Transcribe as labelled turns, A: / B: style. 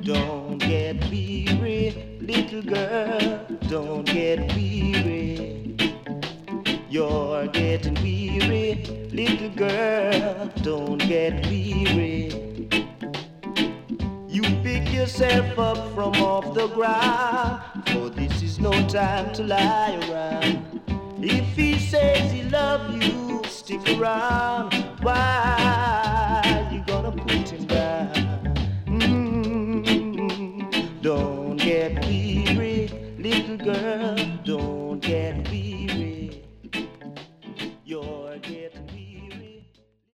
A: Don't get weary, little girl, don't get weary. You're getting weary, little girl, don't get weary. You pick yourself up from off the ground, for this is no time to lie around. If he says he loves you, stick around. Why?